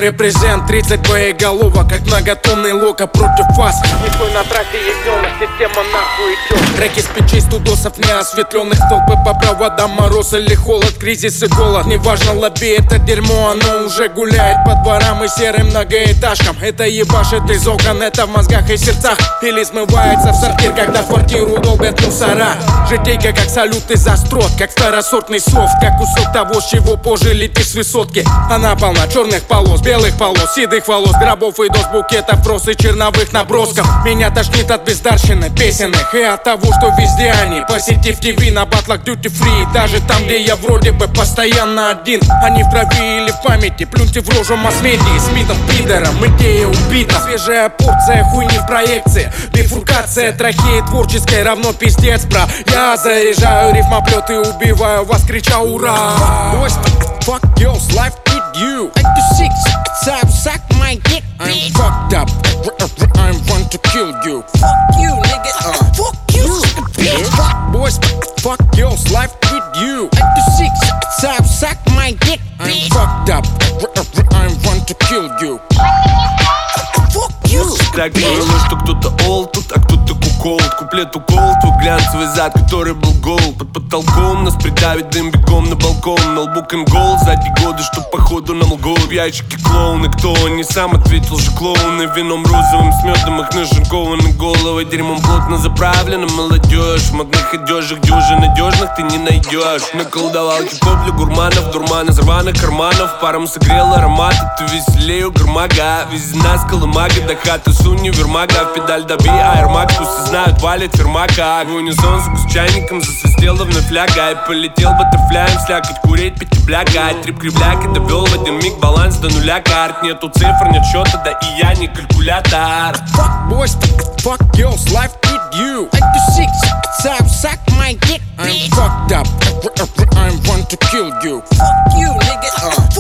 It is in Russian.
репрезент, 30 боеголовок, как многотонный лока против вас. Никто на трассе ягненок, система нахуй идет. Треки с печей студосов неосветленных, толпы по проводам, мороз или холод, кризис и голод. Неважно, лобби это дерьмо, оно уже гуляет по дворам и серым многоэтажкам. Это ебашит из окон, это в мозгах и сердцах. Или смывается в сортир, когда в квартиру долбят мусора. Житейка как салют из острот, как второсортный софт, как кусок того, с чего позже летишь с высотки. Она полна черных полос, белых полос, седых волос, гробов и доз, букетов, роз и черновых набросков. Меня тошнит от бездарщины песенных и от того, что везде они. По сети в ТВ, на батлах duty free, даже там, где я вроде бы постоянно один. Они в крови или в памяти, плюньте в рожу масс-медии. Смитом, пидором, идея убита. Свежая порция хуйни в проекции. Бифуркация трахеи творческой равно пиздец, бра. Я заряжаю рифмоплет и убиваю вас, крича ура. Boys, fuck yours, life with you. 86, time suck my dick, I'm fucked up, I want to kill you. Fuck you, nigga, fuck you, bitch. Boys, fuck yours, life with you. 86, time suck my dick, I'm fucked up, I want to kill you. Так было, что кто-то олд тут, а кто-то куколд. Куплет укол, твой глянцевый зад, который был гол. Под потолком нас придавит дым, бегом на балкон. На лбу гол, сзади годы, что походу нам лгол. В ящике клоуны, кто не сам ответил же клоуны. Вином розовым с медом их нашинкованы головы. Дерьмом плотно заправлена молодежь. В модных одежах дюжи надежных ты не найдешь. Наколдовал хип-хоп для гурманов, дурман из рваных карманов. Паром согрел аромат, ты веселее гармага. Везена с колымага до хаты с универмага. В педаль доби аэрмак, пусть знают, валит фермака. В унисон с чайником засвистела вновь фляга. И полетел баттерфляем слякоть, курить, пить и блякать. Трип кривляк и довел в один миг баланс до нуля. Карт нету цифр, нет счета, да и я не калькулятор. Fuck boys, fuck yours, life with you. 86, time suck my dick, I'm fucked up, I want to kill you. Fuck you, nigga,